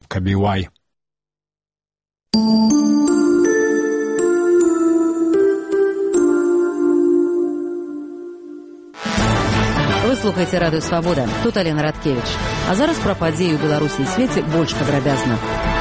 Кабівай. Вы слухаеце радыё «Свабода». Тут Алена Радкевіч. А зараз пра падзеі ў Беларусі і свеце больш падрабязна.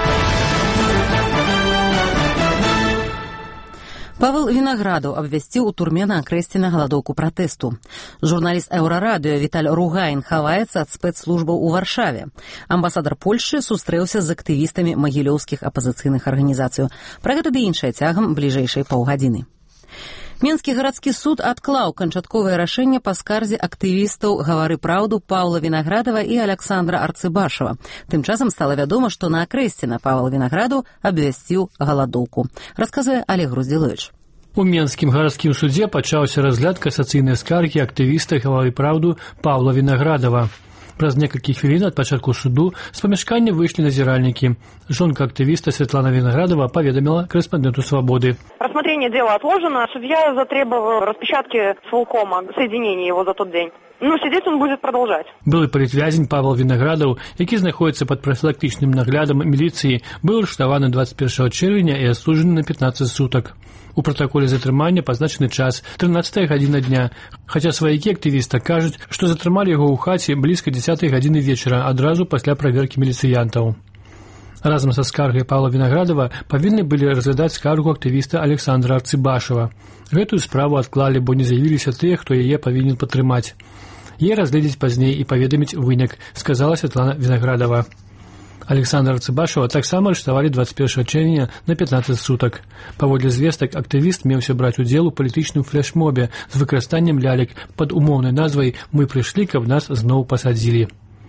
Павел Вінаградаў абвясціў у турме на Акрэсціна галадоўку пратэсту. Журналіст Еўрарадыё Віталь Ругайн хаваецца ад спецслужбаў у Варшаве. Амбасадар Польшы сустрэўся з актывістамі магілёўскіх апазіцыйных арганізацый. Пра гэта ды іншае цягам бліжэйшай паўгадзіны. Мінскі гарадскі суд адклаў канчатковае рашэнне па скарзе актывістаў «Гавары праўду» Паўла Вінаградава і Аляксандра Арцыбашава. Тым часам стала вядома, што на Акрэсціна Павел Вінаградаў абвясціў галадоўку. Расказвае Олег Груздзіловіч. У Менскім гарадскім судзе пачаўся разгляд касацыйнай скаргі актывіста «Гавары праўду» Паўла Вінаградава. Праз некалькі хвілін ад пачатку суду з памяшкання выйшлі назіральнікі. Жонка актывіста Светлана Виноградова поведомила корреспонденту «Свободы». Рассмотрение дела отложено. Судья затребовал распечатки с Волкома, соединение его за тот день. Но сидеть он будет продолжать. Былы палітвязень Павел Виноградов, які знаходится под профилактичным наглядом милиции, был арыштованы 21 червня и осужден на 15 суток. У протоколе затрымання позначены час 13 гадзіна дня, хотя сваякі актывіста кажуць, што затрымалі яго ў хаце блізка 10 гадзіны вечара, адразу пасля праверкі міліцыянтаў. Разам са скаргай Павла Виноградова павінны былі разглядаць скаргу актывіста Александра Арцыбашава. Гэтую справу адклалі, бо не з'явіліся тыя, хто яе павінен падтрымаць. Яе разгледзець пазней і паведаміць вынік, сказала Светлана Виноградова. Александра Арцыбашава таксама арыштавалі 21 чэрвеня на 15 сутак. Паводле звестак, актывіст меўся браць удзел у палітычным флешмобе з выкарыстаннем лялек пад умоўнай назвай «Мы прыйшлі, каб нас зноў пасадзілі».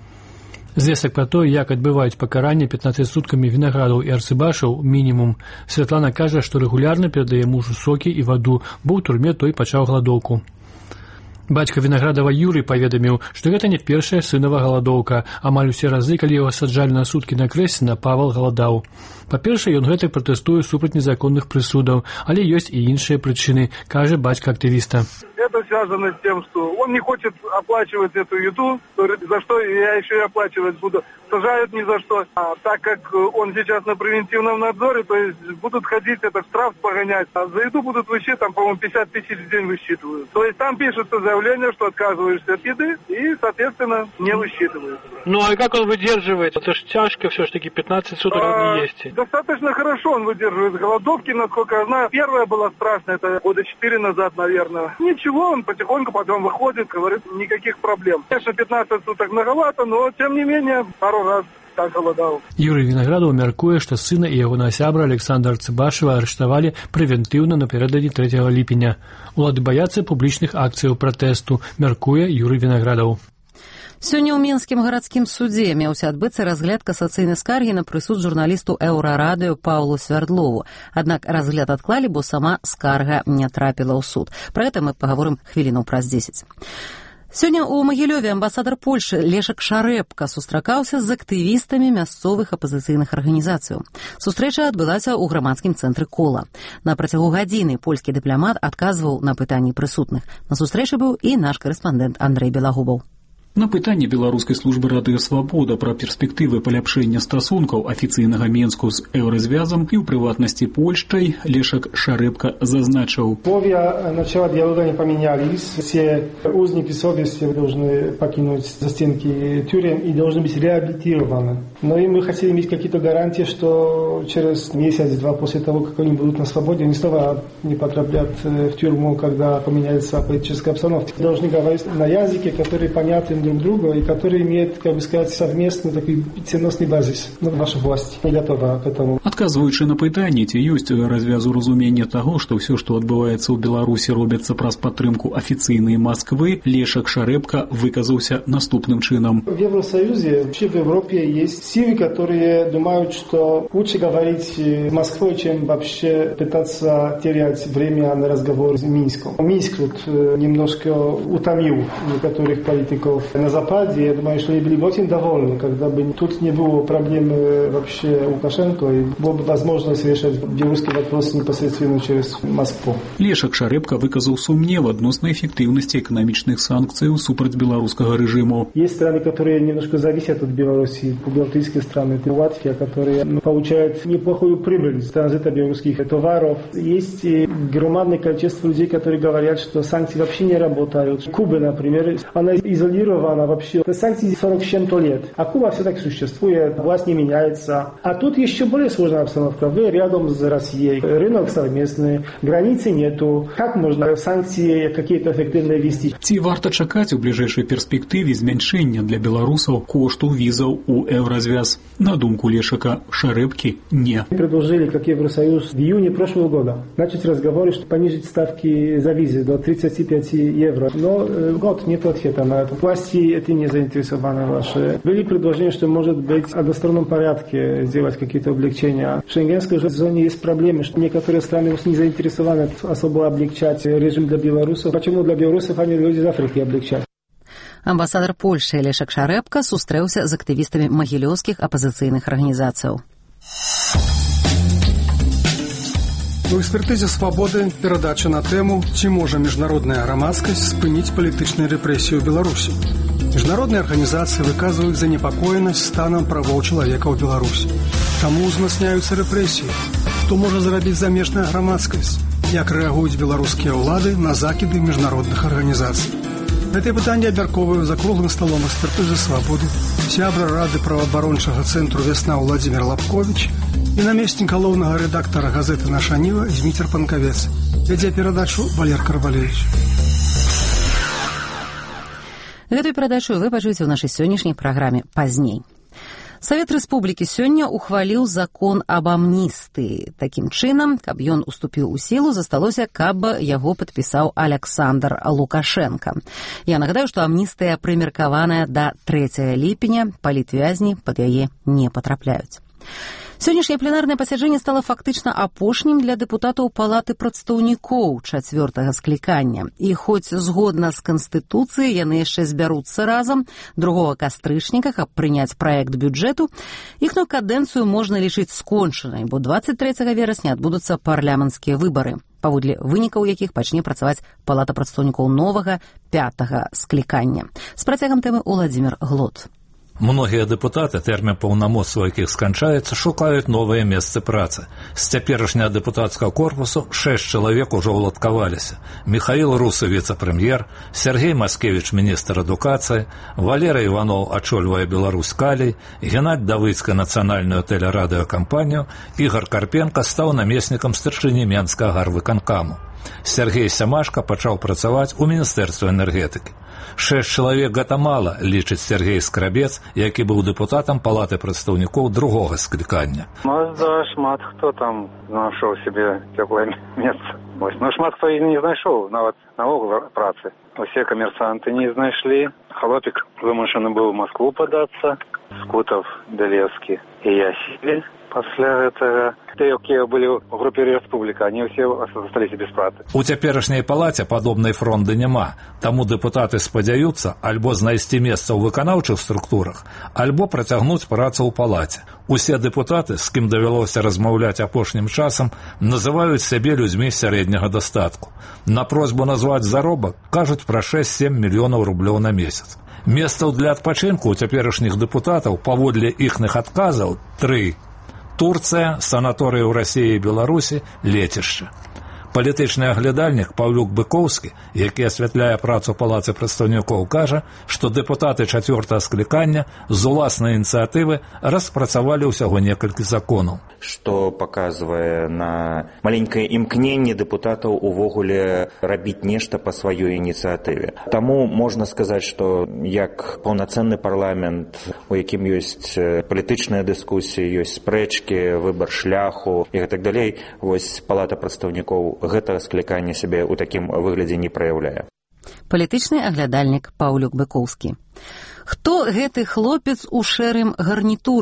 Звестак пра тое, як адбываюць пакаранне 15 суткамі Виноградаў і Арцыбашаў мінімум. Святлана кажа, што рэгулярна перадае мужу сокі і ваду, бо ў турме той пачаў галадоўку. Бацька Виноградова Юрый паведаміў, што гэта не першая сынава галадоўка. Амаль усе разы, калі яго саджалі на суткі на Акрэсціна, Павел галадаў. Па-першае, ён гэтак пратэстуе супраць незаконных прысудаў, але ёсць і іншыя прычыны, кажа бацька актывіста. Это связано с тем, что он не хочет оплачивать эту еду, за что я еще и оплачивать буду. Сажают ни за что. А так как он сейчас на превентивном надзоре, то есть будут ходить, это штраф погонять. А за еду будут высчитывать, там, по-моему, 50 тысяч в день высчитывают. То есть там пишется заявление, что отказываешься от еды и, соответственно, не высчитывают. Ну а как он выдерживает? Это ж тяжко все-таки, 15 суток не есть. Достаточно хорошо он выдерживает голодовки, насколько я знаю. Первая была страшная, это года 4 назад, наверное. Ничего, он потихоньку потом выходит, говорит, никаких проблем. Конечно, 15 суток многовато, но, тем не менее, пару раз так голодал. Юрий Виноградов мяркуе, што сына і ягонага сябра Александра Арцыбашава арыштавалі прэвентыўна напярэдадні 3 ліпеня. Улады баяцца публічных акцыяў пратэсту, мяркуе Юрий Виноградов. Сёння ў Мінскім гарадскім судзе меўся адбыцца разгляд касацыйнай скаргі на прысуд журналісту Еўрарадыё Паўлу Свярдлову. Аднак разгляд адклалі, бо сама скарга не трапіла ў суд. Пра гэта мы пагаворым хвілінаў праз 10. Сёння ў Магілёве амбасадар Польшы Лешак Шарэпка сустракаўся з актывістамі мясцовых апазіцыйных арганізацыяў. Сустрэча адбылася ў грамадскім цэнтры «Кола». На працягу гадзіны польскі дыпламат адказваў на пытанні прысутных. На сустрэчы быў і наш карэспандэнт Андрэй Белагубаў. На пытанне беларускай службы радыё «Свабода» пра перспектывы паляпшэння стасункаў афіцыйнага Менску з еўразвязам і ў прыватнасці Польшчай Лешак Шарэпка зазначыў. Условия начала диалога не поменялись. Все узники совести должны покинуть застенки тюрем и должны быть реабилитированы. Но и мы хотели иметь какие-то гарантии, что через месяц-два после того, как они будут на свободе, они снова не потраплят в тюрьму, когда поменяется политическая обстановка. Должны говорить на языке, который понятен друг другу и который имеет, как бы сказать, совместный такой ценностный базис. Но ваша власть не готова к этому. Адказваючы на пытанне, ці ёсць развязу разумення таго, што ўсё, што адбываецца ў Беларусі, робіцца праз падтрымку афіцыйнай Москвы, Лешак Шарэпка выказаўся наступным чынам. В Евросоюзе, вообще в Европе есть силы, которые думают, что лучше говорить с Москвой, чем вообще пытаться терять время на разговор с Минском. Минск тут немножко утомил некоторых политиков на Западе, я думаю, что они были бы очень довольны, когда бы тут не было проблемы вообще Лукашенко, и была бы возможность решать белорусский вопрос непосредственно через Москву. Лешак Шарэбка выказаў сумнев адносна эффективности экономичных санкций супраць белорусского режима. Есть страны, которые немножко зависят от Беларуси, балтийские страны, Латвия, которые получают неплохую прибыль с транзита белорусских товаров. Есть громадное количество людей, которые говорят, что санкции вообще не работают. Куба, например, она изолирована вообще. Санкции 40 с чем-то лет. А Куба все так существует, власть не меняется. А тут еще более сложная обстановка. Вы рядом с Россией, рынок совместный, границы нету. Как можно санкции какие-то эффективные вести? Ці варта чакаць у бліжэйшай перспектыве змяншэння для беларусаў кошту візаў у Еўразвяз? На думку Лешака Шарэбкі, не. Предложили, как Евросоюз, в июне прошлого года начать разговоры, чтобы понизить ставки за визы до 35 евро. Но год нет ответа на это. Власти этим не заинтересованы ваши. Были предложения, что может быть в одностороннем порядке сделать какие-то облегчения. В шенгенской же зоне есть проблемы, что некоторые страны не заинтересованы особо облегчать режим для белорусов. Почему для белорусов они люди из Африки облегчать? Амбасадар Польши Лешак Шарэбка сустрэўся з актывістамі магілёўскіх апазіцыйных арганізацыяў. У экспертызе «Свободы» перадача на тему «Ці можа міжнародная грамадскасць спыніць палітычную рэпрэсію ў Беларусі?». Міжнародныя арганізацыі выказваюць занепакоенасць станам правоў чалавека ў Беларусі. Таму ўзмацняюцца рэпрэсіі. Што можа зрабіць замежная грамадскасць? Як рэагуюць беларускія ўлады на закіды міжнародных арганізацый? Гэтыя пытанні абмяркоўваю за круглым сталом экспертызы «Свободы» сябра Рады праваабарончага цэнтру «Вясна» Владзімир Лапковіч і намеснік галоўнага рэдактара газеты «Наша Ніва» Зміцер Панкавец. Вядзе перадачу Валер Карвалевич. Гэтую перадачу вы пачуеце ў нашай сённяшняй праграме пазней. Савет Рэспублікі сёння ухваліў закон аб амністыі. Такім чынам, каб ён уступіў у сілу, засталося, каб яго падпісаў Аляксандр Лукашенка. Я нагадаю, што амністыя прымеркаваная да 3 ліпеня, палітвязні пад яе не патрапляюць. Сённяшняе пленарнае пасяджэнне стала фактычна апошнім для дэпутатаў Палаты прадстаўнікоў 4-га склікання. І хоць згодна з Канстытуцыяй яны яшчэ збяруцца разам 2 кастрычніка, каб прыняць праект бюджэту, іхную кадэнцыю можна лічыць скончанай, бо 23 верасня адбудуцца парламенцкія выбары, паводле вынікаў якіх пачне працаваць Палата прадстаўнікоў новага 5-га склікання. З працягам тэмы Уладзімір Глот. Многія дэпутаты, тэрмін паўнамоцтва якіх сканчаецца, шукаюць новыя месцы працы. З цяперашняга дэпутацкага корпусу 6 чалавек ужо ўладкаваліся. Михаил Русы, віцэ-прэм'ер, Сергей Маскевіч, міністр адукацыі, Валерый Иванов ачольвае Беларусь Калій, Геннадзь Давыцка нацыянальную тэлерадыёкампанію, Ігор Карпенка стаў намеснікам старшыні Менскага гарвыканкаму. Сергей Сямашка пачаў працаваць у міністэрстве энергетыкі. 6 чалавек гэта мала, лічыць Сергей Скрабец, які быў дэпутатам Палаты прадстаўнікоў 2-го склікання. Да, шмат хто там знайшоў себе цёплае месца. Ну, шмат хто і не знайшоў, нават наогул працы. Усе камерсанты не знайшлі. Хлопік вымушаны быў у Москву падацца, Скутов, Белевскі і Ясілі. Пасля гэтага тыя, якія былі ў групе Рэспубліка, они ўсе засталіся без працы. У цяперашняй палаце падобнай фронды няма, таму дэпутаты спадзяюцца альбо знайсці месца ў выканаўчых структурах, альбо працягнуць працу ў палаце. Усе дэпутаты, з кім давялося размаўляць апошнім часам, называюць сябе людзьмі сярэдняга дастатку. На просьбу назваць заробак кажуць пра 6-7 мільёнаў рублёў на месяц. Месцаў для адпачынку ў цяперашніх дэпутатаў паводле іхных адказаў 3. Турция, санаторыі ў Расіі і Беларусі, лецішча. Палітычны аглядальнік Паўлюк Быкоўскі, які асвятляе працу Палацы прадстаўнікоў, кажа, што дэпутаты 4-го склікання з уласнай ініцыятывы распрацавалі ўсяго некалькі законаў. Што паказвае на маленькае імкненне дэпутатаў увогуле рабіць нешта па сваёй ініцыятыве. Таму можна сказаць, што як паўнацэнны парламент, у якім ёсць палітычныя дыскусіі, ёсць спрэчкі, выбар шляху і гэтак далей, вось Палата прадстаўнікоў гэтага склікання сябе ў такім выглядзе не праяўляе. Палітычны аглядальнік Паўлюк Быкоўскі. Хто гэты хлопец у шэрым гарнітуры?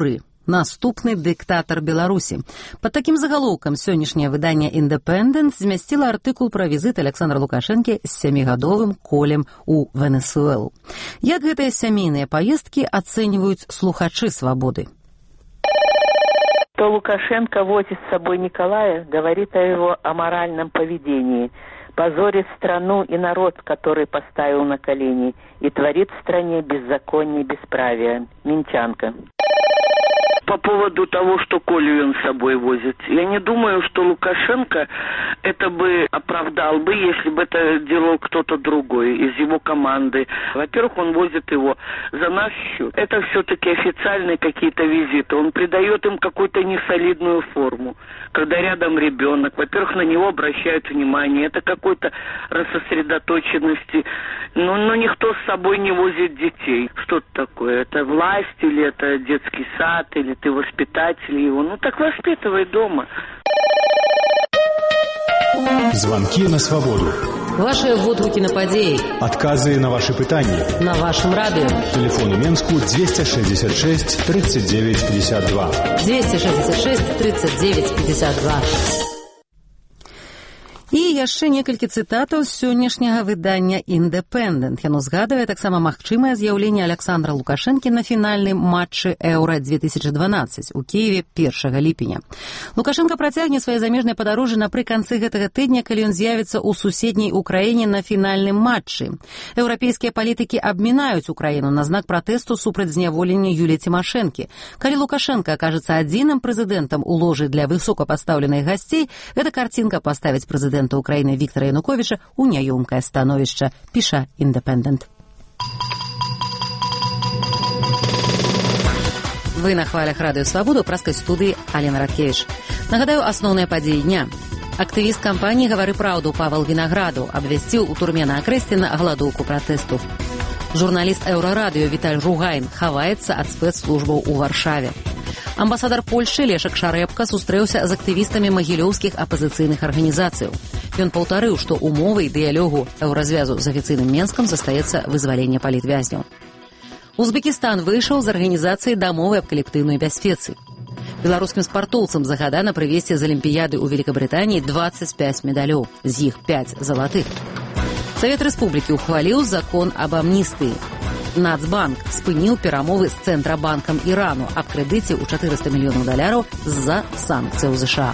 наступны дыктатар Беларусі. Под такім загалоўкам сённяшняе выданне «Independent» змясціла артыкул пра візіт Александра Лукашэнкі з 7-гадовым Колем у Венесуэлу. Як гэтыя сямейныя паездкі ацэньваюць слухачы «Свободы»? То Лукашенко возит с собой Николая, говорит о его аморальном поведении, позорит страну и народ, который поставил на колени, и творит в стране беззаконие и бесправие. Минчанка. По поводу того, что Колю он с собой возит, я не думаю, что Лукашенко это бы оправдал бы, если бы это делал кто-то другой из его команды. Во-первых, он возит его за наш счет. Это все-таки официальные какие-то визиты. Он придает им какую-то несолидную форму. Когда рядом ребенок, во-первых, на него обращают внимание. Это какой-то рассосредоточенности. Но никто с собой не возит детей. Что это такое? Это власть или это детский сад, или ты воспитатель его. Ну так воспитывай дома. Звонки на свободу. Ваши водгукі на падзеі. Адказы на ваши пытанні. На вашем радио. Телефон у Менску 266 39 52. 266 39 52. І яшчэ некалькі цытатаў з сённяшняга выдання «Independent». Яно згадвае таксама магчымае з'яўленне Александра Лукашэнкі на фінальным матчы Еўра-2012 у Кіеве 1 ліпеня. Лукашенко працягне свае замежныя падарожжы напрыканцы гэтага тыдня, калі ён з'явіцца ў суседняй Украіне на фінальным матчы. Еўрапейскія палітыкі абмінаюць Украіну на знак пратэсту супраць зняволення Юліі Цімашэнкі. Калі Лукашенко акажацца адзіным прэзідэнтам у ложы для высокапастаўленых гасцей, гэта карцінка паставіць прэзідэнта Украины Виктора Януковича у няёмкае становішча, піша «Independent». Вы на хвалях радыё «Свабода» ў праскай студыі Алена Радкевіч. Нагадаю, асноўныя падзеі дня. Актывіст кампаніі «Гавары праўду» Павел Вінаграду абвясціў у турме на Акрэсціна галадоўку пратэсту. Журналіст Еўрарадыё Віталь Ругайн хаваецца ад спецслужбаў у Варшаве. Амбасадар Польшчы Лешак Шарэпка сустрэўся з актывістамі магілёўскіх апазіцыйных арганізацыяў. Ён паўтарыў, што умовай дыялогу еўразвязу з афіцыйным Менскам застаецца вызваленне палітвязняў. Узбекістан выйшаў з арганізацыі дамовы аб калектыўнай бяспецы. Беларускім спартоўцам загадана прывезці з Алімпіяды ў Великабрытаніі 25 медалёў, з іх 5 залатых. Савет Рэспублікі ухваліў закон аб амністыі. Нацбанк спыніў перамовы з Цэнтрабанкам Ірану аб крэдыце ў $400 мільёнаў з-за санкцыяў ЗША.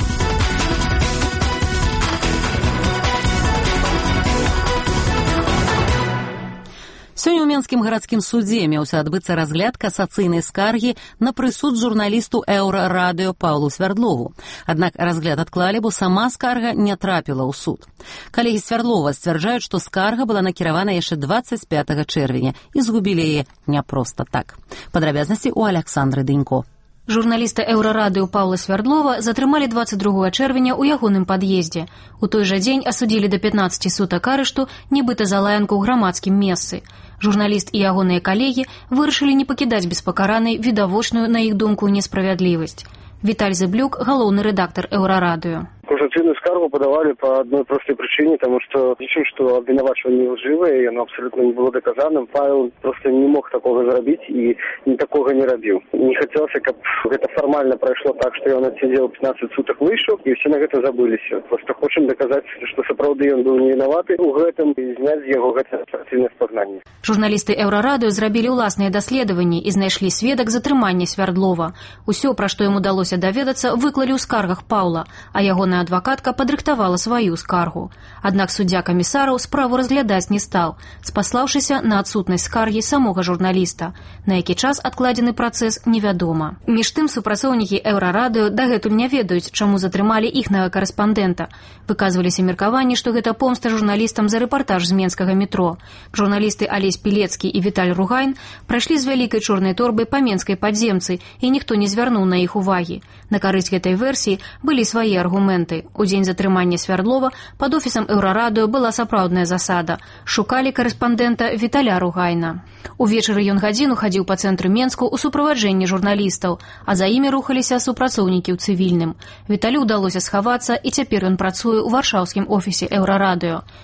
Сёння ў Менскім гарадскім судзе меўся адбыцца разгляд касацыйнай скаргі на прысуд журналісту Еўрарадыё Паўлу Свярдлову. Аднак разгляд адклалі, бо сама скарга не трапіла ў суд. Калегі Свярдлова сцвярджаюць, што скарга была накіравана яшчэ 25 чэрвеня і згубілі яе не проста так. Падрабязнасці ў Аляксандры Дынько. Журналіста Еўрарадыё Паўла Свярдлова затрымалі 22 чэрвеня ў ягоным пад'ездзе. У той жа дзень асудзілі да 15 сутак арышту, нібыта за лаянку ў грамадскім месцы. Журналіст і ягоныя калегі вырашылі не пакідаць без пакаранай відавочную, на іх думку, несправядлівасць. Віталь Зыблюк, галоўны рэдактар Еўрарадыё. Касацыйную скаргу подавали по одной простой причине, потому что лічу, что обвинувачивание лживое, и оно абсолютно не было доказанным. Павел просто не мог такого заробить и такого не робил. Не хотелось, как это формально прошло так, что он отсидел 15 суток, вышел, и все на это забылись. Просто хотим доказать, что сапраўды он был не виноваты у гэтым и снять с его касацыйнае спазнанне. Журналісты Еўрарадыё зрабілі ўласныя даследаванні і знайшлі сведак затрымання Свярдлова. Усё, пра што ім удалося даведацца, выклалі ў скаргах Паўла, а ягоная адвакатка падрыхтавала сваю скаргу. Аднак суддзя камісараў справу разглядаць не стаў, спаслаўшыся на адсутнасць скаргі самога журналіста. На які час адкладзены працэс, невядома. Між тым, супрацоўнікі Еўрарадыё дагэтуль не ведаюць, чаму затрымалі іхнага карэспандэнта. Выказваліся меркаванні, што гэта помста журналістам за рэпартаж з менскага метро. Журналісты Алесь Пілецкі і Віталь Ругайн прайшлі з вялікай чорнай торбай па менскай падземцы, і ніхто не звярнуў на іх увагі. На карысць гэтай версіі былі свае аргументы. У дзень затрымання Свярдлова пад офісам Еўрарадыё была сапраўдная засада. Шукалі карэспандэнта Віталя Ругайна. Увечары ён гадзіну хадзіў па цэнтру Менску ў суправаджэнні журналістаў, а за імі рухаліся супрацоўнікі ў цывільным. Віталю ўдалося схавацца, і цяпер ён працуе ў варшаўскім офісе Еўрарадыё.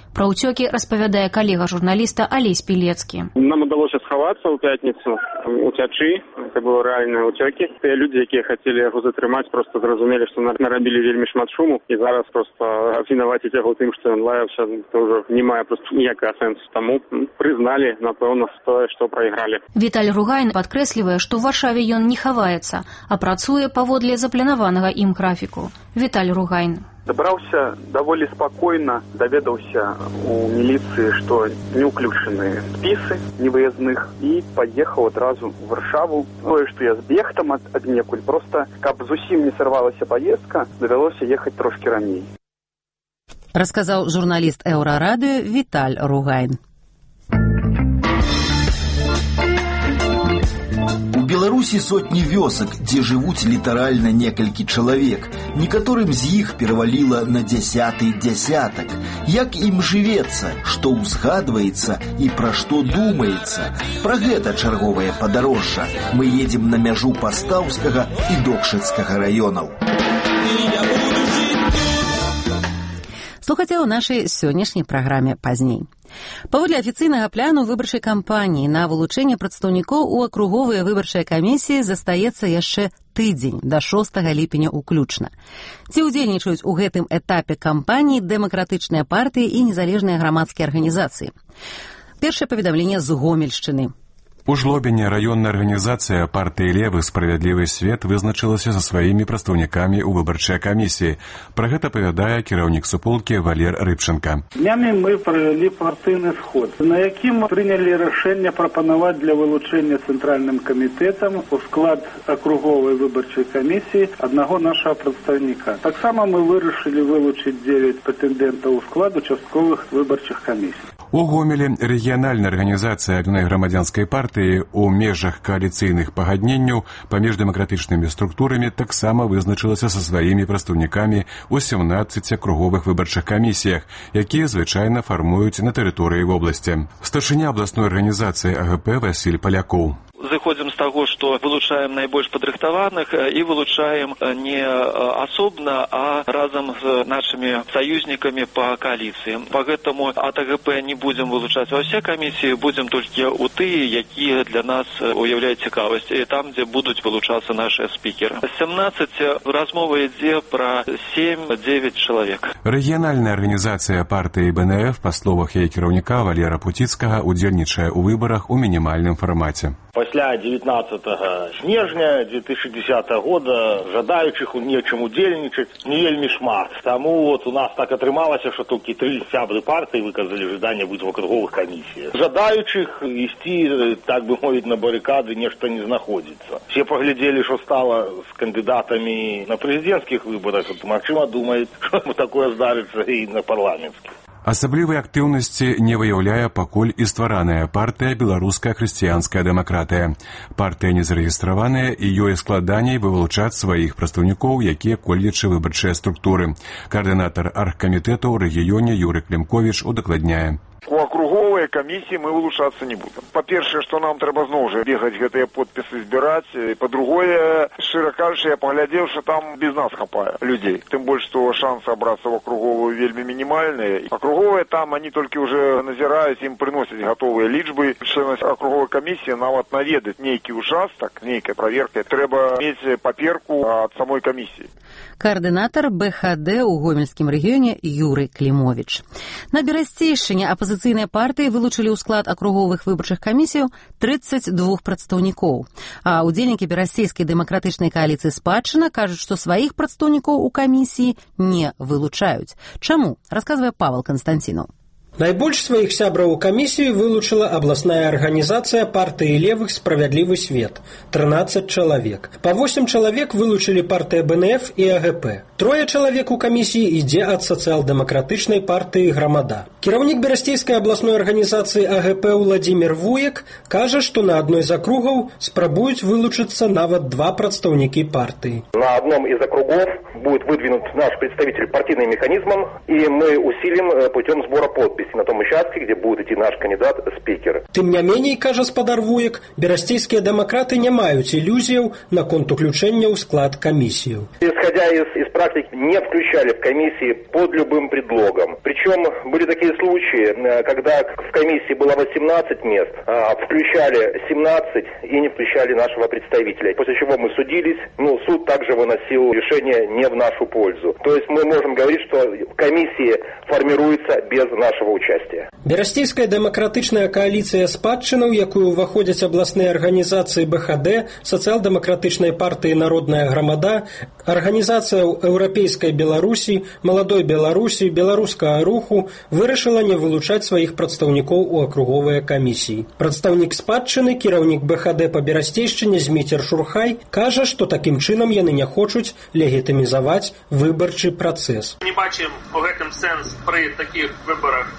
Пра ўцёкі распавядае калега журналіста Алесь Пілецкі. Нам удалося схавацца ў пятніцу, уцячы. Это было рэальныя ўцёкі. Тыя людзі, якія хацелі яго затрымаць, просто зразумелі, што нарабілі вельмі шмат шуму, і зараз просто абвінаваціць яго тым, што ён лаяўся, то ўжо не мае просто ніякага сэнсу. Таму прызналі, напэўна, тое, што прайгралі. Віталь Ругайн падкрэслівае, што ў Варшаве ён не хаваецца, а працуе паводле запланаванага ім графіку. Віталь Ругайн. Добраўся даволі спакойна, даведаўся у міліцыі, што не ўключаны спісы невыязных, і паехаў адразу ў Варшаву. Тое, што я збег там аднекуль, проста, каб зусім не сарвалася паездка, давялося ехаць трошкі раней. Расказаў журналіст Еўрарадыё Віталь Ругайн. У Беларусі сотні вёсак, дзе жывуць літаральна некалькі чалавек. Некаторым з іх пераваліла на 10-й дзясятак. Як ім жывецца, што ўзгадваецца і пра што думаецца? Пра гэта чарговае падарожжа. Мы едзем на мяжу Пастаўскага і Докшыцкага раёнаў. Слухайце ў нашай сённяшняй праграме пазней. Паводле афіцыйнага пляну выбарчай кампаніі на вылучэнне прадстаўнікоў у акруговыя выбарчыя камісіі застаецца яшчэ тыдзень, да 6 ліпеня ўключна. Ці ўдзельнічаюць у гэтым этапе кампаніі дэмакратычныя партыі і незалежныя грамадскія арганізацыі? Першае паведамленне з Гомельшчыны. У Жлобіне раённая арганізацыя партыі «Левы справядлівы свет» вызначылася са сваімі прадстаўнікамі ў выбарчай камісіі. Пра гэта павядае кіраўнік суполкі Валер Рыбченко. Днямі мы правялі партыйны сход, на якім прынялі рашэнне прапанаваць для вылучэння цэнтральным камітэтам у склад акруговай выбарчай камісіі аднаго нашага прадстаўніка. Таксама мы вырашылі вылучыць 9 прэтэндэнтаў у склад участковых выбарчых камісій. У Гомелі рэгіянальная арганізацыя адной грамадзянскай партыі ў межах кааліцыйных пагадненняў паміж дэмакратычнымі структурамі таксама вызначылася са сваімі прадстаўнікамі ў 17 акруговых выбарчых камісіях, якія звычайна фармуюць на тэрыторыі вобласці. Старшыня абласной арганізацыі АГП Васіль Палякоў. Зыходзім з таго, што вылучаем найбольш падрыхтаваных і вылучаем не асобна, а разам з нашымі саюзнікамі па кааліцыі. Пагэтаму ад АГП не будзем вылучаць ва ўсе камісіі, будзем толькі ў тыя, якія для нас уяўляюць цікавасць, і там, дзе будуць вылучацца нашыя спікеры. 17 размова ідзе пра 7-9 чалавек. Рэгіянальная арганізацыя партыі БНФ, па словах яе кіраўніка Валера Пуціцкага, удзельнічае ў выбарах у мінімальным фармаце. Пасля 19 снежня 2010 года жадаючых у нечым удзельнічаць не вельмі шмат. Таму вот у нас так атрымалася, што толькі 3 сябры партыі выказалі жаданне быць в акруговых камісіях. Жадаючых ісці, так бы мовіць, на барыкады нешта не знаходзіцца. Все паглядзелі, што стала з кандыдатамі на прэзідэнцкіх выбарах. Магчыма, думаюць, што такое здарыцца і на парламенцкіх. Асаблівай актыўнасці не выяўляе пакуль і ствараная партыя «Беларуская хрысціянская дэмакратыя». Партыя не зарэгістраваная і ёй складаней вывучаць сваіх прадстаўнікоў, якія кольвічы выбарчыя структуры. Каардынатар аргкамітэта ў рэгіёне Юрый Клімковіч удакладняе. У акруговыя камісіі мы вылучацца не будем. Па-першае, што нам трэба зноў жа бегаць гэтыя подпісы збіраць. Па-другое, шчыра кажучы, я паглядзеў, што там без нас хапае людзей. Тым больш, што шансы абрацца ў акруговую вельмі мінімальныя. Акруговыя там, они толькі ўжо назіраюць, ім прыносяць гатовыя лічбы. Членнасць акруговай камісіі нават наведаць нейкі участак, нейкая праверка. Трэба мець паперку ад самой камісіі. Каардынатар БХД ў гомельскім рэгіёне Юрый Клімовіч. На Берасцейшчыне апазіцыйныя партыі вылучылі ў склад акруговых выбарчых камісіяў 32 прадстаўнікоў. А ўдзельнікі берасцейскай дэмакратычнай кааліцыі «Спадчына» кажуць, што сваіх прадстаўнікоў у камісіі не вылучаюць. Чаму? Расказвае Павел Константинов. Найбольш сваіх сябраў у камісію вылучыла абласная арганізацыя партыі «Левых справядлівы свет» – 13 чалавек. Па 8 чалавек вылучылі партыя БНФ і АГП. 3 чалавек у камісіі ідзе ад сацыял-дэмакратычнай партыі «Грамада». Кіраўнік берасцейскай абласной арганізацыі АГП Владзімір Вуек кажа, што на адной з акругаў спрабуюць вылучыцца нават 2 прадстаўнікі партыі. На одном из округов будет выдвинут наш представитель партийным механизмом, и мы усилим путем сбора подписей на том участке, где будет идти наш кандидат-спикер. Тым не меней, кажа спадар Вуек, берасцейскія дэмакраты не маюць ілюзіяў наконт уключэння ў склад камісію. Исходя из практики участники не включали в комиссии под любым предлогом. Причем были такие случаи, когда в комиссии было 18 мест, включали 17 и не включали нашего представителя. После чего мы судились, суд также выносил решение не в нашу пользу. То есть мы можем говорить, что комиссии формируются без нашего участия. Берасцейская демократычная коалиция спадчына, у якую уваходзяць абласныя арганізацыі БХД, сацыял-дэмакратычнай партыі «Народная грамада», арганізацыя Еўрапейскай Беларусі, Маладой Беларусі, Беларускага руху вырашыла не вылучаць сваіх прадстаўнікоў у акруговыя камісіі. Прадстаўнік спадчыны, кіраўнік БХД па Берасцейшчыне Зміцер Шурхай, кажа, што такім чынам яны не хочуць легітымізаваць выбарчы працэс. Не бачым у гэтым сэнс пры такіх выбарах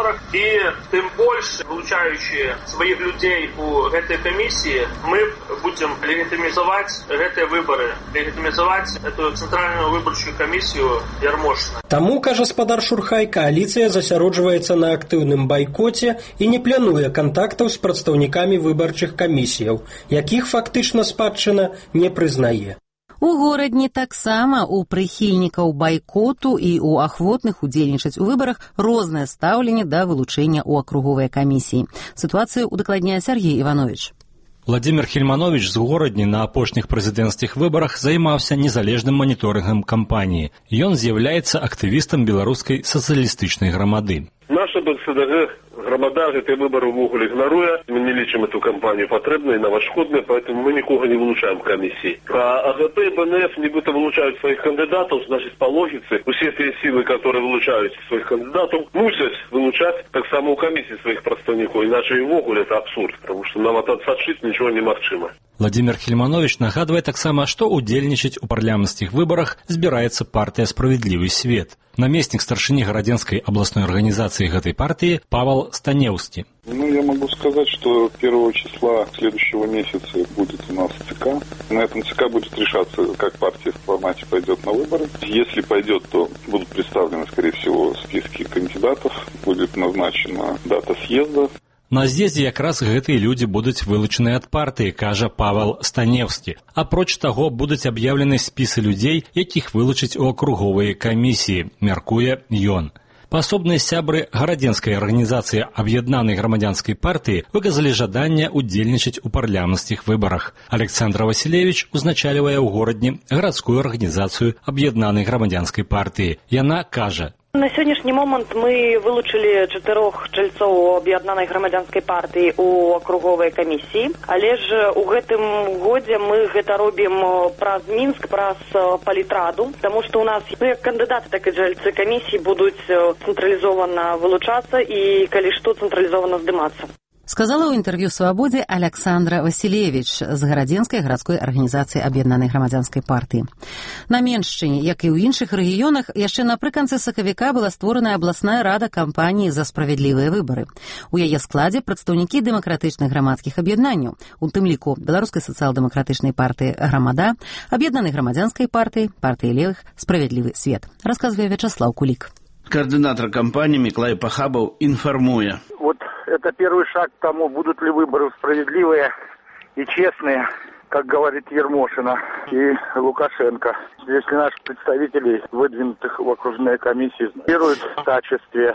і тым больш, вылучаючы сваіх людзей у гэтай камісіі, мы будзем легітымізаваць гэтыя выбары, легітымізаваць эту цэнтральную выбарчую камісію Ярмошына. Таму, кажа спадар Шурхай, кааліцыя засяроджваецца на актыўным байкоце і не плануе кантактаў з прадстаўнікамі выбарчых камісіяў, якіх фактычна спадчына не прызнае. У горадні таксама у прыхільнікаў байкоту і у ахвотных удзельнічаць у выбарах рознае стаўленне да вылучэння ў акруговыя камісіі. Сітуацыю удакладняе Сергей Іванович. Владимир Хельманович з горадні на апошніх прэзідэнцкіх выбарах займаўся незалежным маніторынгам кампаніі. Ён з'яўляецца актывістам беларускай сацыялістычнай грамады. Наша БСДГ грамада гэтыя выбары ўвогуле ігнаруе. Мы не лічым эту кампанію патрэбнай, наватшкоднай, поэтому мы нікога не вылучаем камісіі. А АГП и БНФ нібыта вылучаюць сваіх кандыдатаў, значит, по логіцы, усе тыя сілы, которые вылучаюць сваіх кандыдатаў, мусяць вылучаць таксама ў камісіі сваіх прадстаўнікоў. Іначай ўвогуле это абсурд, потому что нават адсачыць нічого немагчыма. Владимир Хельманович нагадвае таксама, што удзельнічаць у парламенцкіх выбарах збіраецца партыя «Справядлівы свет». Намеснік старшыні Гарадзенскай абласной организации гэтай партии Павел Станеўскі. Я могу сказать, что 1 числа следующего месяца будет у нас ЦК. На этом ЦК будет решаться, как партия в формате пойдет на выборы. Если пойдет, то будут представлены, скорее всего, списки кандидатов. Будет назначена дата съезда. На з'ездзе якраз гэтыя людзі будуць вылучаныя ад партыі, кажа Павел Станеўскі. Апроч таго, будуць аб'яўлены спісы людзей, якіх вылучаць у акруговыя камісіі, мяркуе ён. Пасобныя сябры гарадзенскай арганізацыі аб'яднанай грамадзянскай партыі выказалі жаданне удзельнічаць у парламенцкіх выбарах. Александра Васілевіч узначальвае ў горадні гарадскую арганізацыю аб'яднанай грамадзянскай партыі. Яна кажа: На сённяшні момант мы вылучылі 4 чальцоў аб'яднанай грамадзянскай партыі ў акруговыя камісіі, але ж у гэтым годзе мы гэта робім праз Мінск, праз палітраду, таму што ў нас як кандыдаты, так і чальцы камісіі будуць цэнтралізована вылучацца і, калі што, цэнтралізована здымацца. Сказала ў інтэрв'ю «Свабодзе» Александра Васілевіч з гарадзенскай гарадской арганізацыі аб'яднанай грамадзянскай партыі. На Меншчыне, як і ў іншых рэгіёнах, яшчэ напрыканцы сакавіка была створаная абласная рада кампаніі «За справядлівыя выбары». У яе складзе прадстаўнікі дэмакратычных грамадскіх аб'яднанняў, у тым ліку Беларускай сацыял-дэмакратычнай партыі «Грамада», аб'яднанай грамадзянскай партыі, партыі левых «Справядлівы свет», расказвае Вячаслаў Кулік. Координатор кампании Миклай Пахабов информуя. Это первый шаг к тому, будут ли выборы справедливые и честные, как говорит Ярмошина и Лукашенко. Если наши представители, выдвинутых в окружные комиссии, делают в качестве,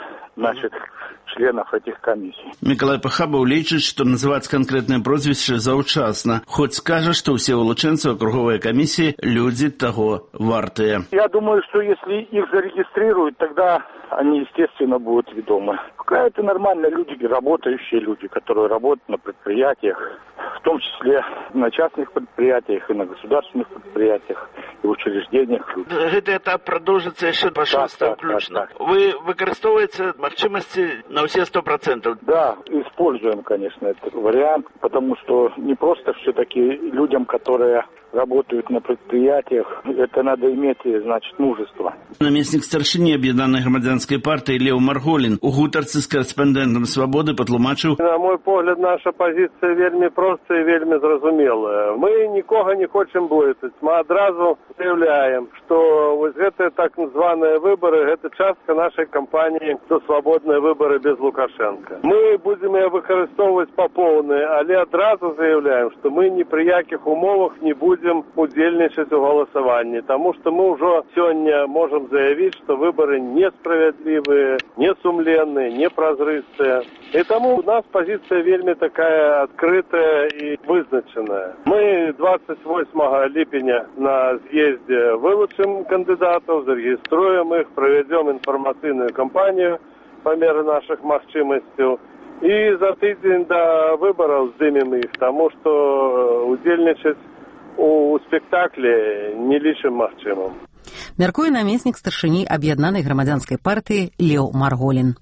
членов этих комиссий. Миколай Пахабов лічыць, што называць канкрэтнае прозвішча заўчасна, хоць скажа, што ўсе вылучэнцы акруговай камісіі людзі таго вартыя. Я думаю, что если их зарегистрируют, тогда они, естественно, будут ведомы. Пока это нормальные люди, работающие люди, которые работают на предприятиях, в том числе на частных предприятиях и на государственных предприятиях и учреждениях. Гэты этап продолжится еще по 6 включно. Вы выкарыстоўваеце магчымасці на все 100%? Да, используем, конечно, этот вариант, потому что не просто все-таки людям, которые работают на предприятиях, это надо иметь, мужество. Намеснік старшыні аб'яднанай грамадзянскай партыі Леў Марголін у гутарцы з корэспандэнтам «Свабоды» патлумачыў: На мой погляд, наша позиция вельмі проста и вельмі зразумелая. Мы никого не хочем блытать. Мы одразу заявляем, что вот это так названные выборы, это частка нашей кампании «За свободные выборы без Лукашенко». Мы будем ее выкарыстоўваць по полной, але одразу заявляем, что мы ни при яких умовах не будем будем удзельнічаць у галасаванні, тому что мы уже сегодня можем заявить, что выборы несправедливые, несумленные, непразрыстые. И тому у нас позиция вельми такая открытая и вызначенная. Мы 28 липеня на съезде вылучим кандидатов, зарегиструем их, проведем информационную кампанию по мере наших махчимостей. И за тыдзень до выборов сдымем их, потому что удзельнічаць у спектакле не лічым магчымым. Мяркуе намеснік старшыні аб'яднанай грамадзянскай партыі Леў Марголін.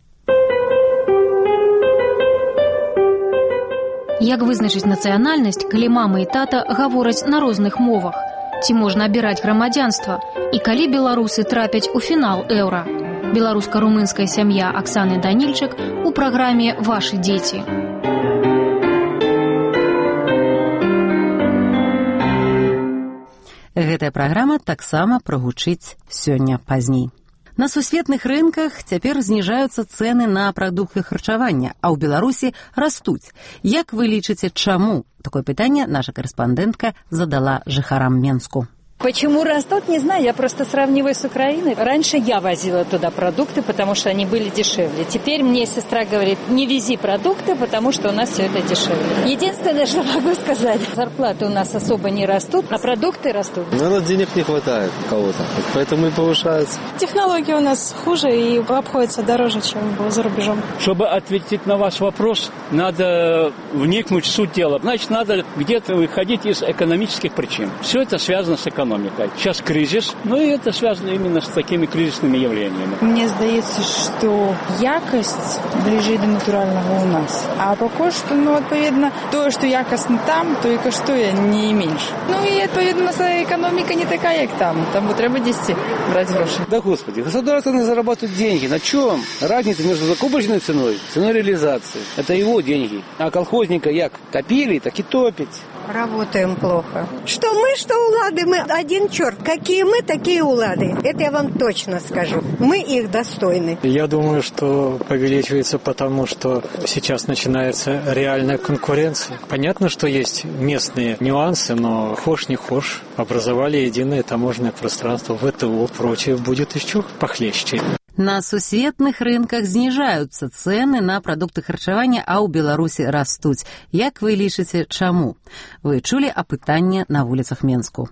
Як вызначыць нацыянальнасць, калі мама і тата гавораць на розных мовах? Ці можна абіраць грамадзянства? І калі беларусы трапяць у фінал еўра? Беларуска-румынская сям'я Аксаны Данільчык у праграме «Вашы дзеці». Гэтая праграма таксама прагучыць сёння пазней. На сусветных рынках цяпер зніжаюцца цэны на прадукты харчавання, а ў Беларусі растуць. Як вы лічыце, чаму? Такое пытанне наша корэспандэнтка задала жыхарам Менску. Почему растут, не знаю, я просто сравниваю с Украиной. Раньше я возила туда продукты, потому что они были дешевле. Теперь мне сестра говорит, не вези продукты, потому что у нас все это дешевле. Единственное, что могу сказать, зарплаты у нас особо не растут, а продукты растут. Наверное, денег не хватает у кого-то, поэтому и повышаются. Технологии у нас хуже и обходятся дороже, чем за рубежом. Чтобы ответить на ваш вопрос, надо вникнуть в суть дела. Значит, надо где-то выходить из экономических причин. Все это связано с экономикой. Сейчас кризис, но и это связано именно с такими кризисными явлениями. Мне здається, що якость ближче до натурального у нас. А поки що, відповідно, то, що якісно там, то і коштує не менше. І, відповідно, економіка не така, як там. Тому треба дійсно брати гроші. Да, господи, государство не зарабатывает деньги. На чем? Разница между закупочной ценой и ценой реализации. Это его деньги. А колхозника як копили, так и топить. Работаем плохо. Что мы, что улады, мы один черт. Какие мы, такие улады. Это я вам точно скажу. Мы их достойны. Я думаю, что увеличивается потому, что сейчас начинается реальная конкуренция. Понятно, что есть местные нюансы, но хошь не хошь. Образовали единое таможенное пространство, ВТО, прочее будет еще похлеще. На сусветных рынках зніжаюцца цэны на прадукты харчавання, а ў Беларусі растуць. Як вы лічыце, чаму? Вы чулі апытанне на вуліцах Менску.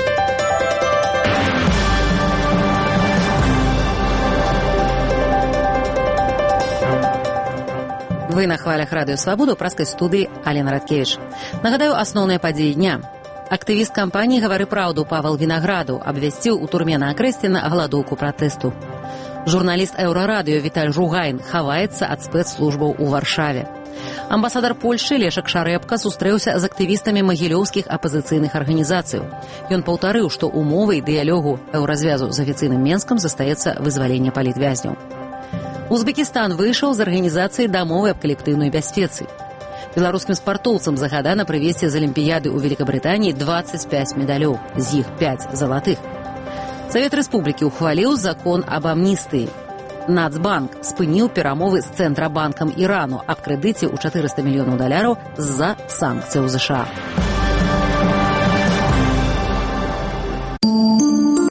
Вы на хвалях Радыё Свабода ў праскай студыі Алена Радкевіч. Нагадаю, асноўныя падзеі дня. Актывіст кампаніі «Гавары праўду» Павел Вінаграду абвясціў у турме на Акрэсціна галадоўку пратэсту. Журналіст Еўрарадыё Віталь Ругайн хаваецца ад спецслужбаў у Варшаве. Амбасадар Польшы Лешак Шарэпка сустрэўся з актывістамі магілёўскіх апазіцыйных арганізацыяў. Ён паўтарыў, што умовай дыялогу еўразвязу з афіцыйным Менскам застаецца вызваленне палітвязняў. Узбекістан выйшаў з арганізацыі дамовы аб калектыўнай бяспецы. Беларускім спартоўцам загадана прывезці з Алімпіяды ў Великабрытаніі 25 медалёў, з іх 5 залатых. Савет Рэспублікі ухваліў закон аб амністыі. Нацбанк спыніў перамовы з Цэнтрабанкам Ірану аб крэдыце ў $400 мільёнаў з-за санкцыяў ЗША.